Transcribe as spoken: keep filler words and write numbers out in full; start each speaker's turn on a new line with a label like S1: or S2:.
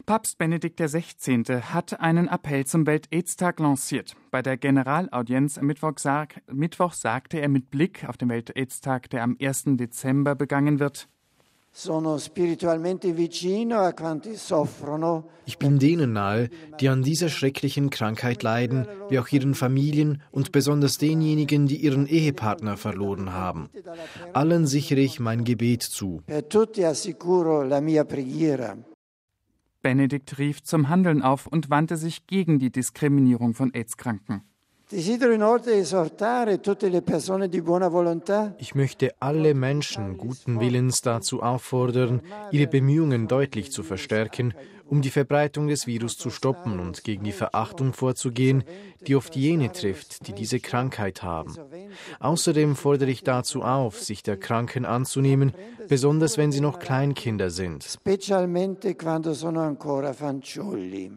S1: Papst Benedikt der Sechzehnte hat einen Appell zum Welt-Aids-Tag lanciert. Bei der Generalaudienz am Mittwoch, sag, Mittwoch sagte er mit Blick auf den Welt-Aids-Tag, der am ersten Dezember begangen wird:
S2: Ich bin denen nahe, die an dieser schrecklichen Krankheit leiden, wie auch ihren Familien und besonders denjenigen, die ihren Ehepartner verloren haben. Allen sichere ich mein Gebet zu.
S1: Benedikt rief zum Handeln auf und wandte sich gegen die Diskriminierung von AIDS-Kranken.
S2: Ich möchte alle Menschen guten Willens dazu auffordern, ihre Bemühungen deutlich zu verstärken, um die Verbreitung des Virus zu stoppen und gegen die Verachtung vorzugehen, die oft jene trifft, die diese Krankheit haben. Außerdem fordere ich dazu auf, sich der Kranken anzunehmen, besonders wenn sie noch Kleinkinder sind.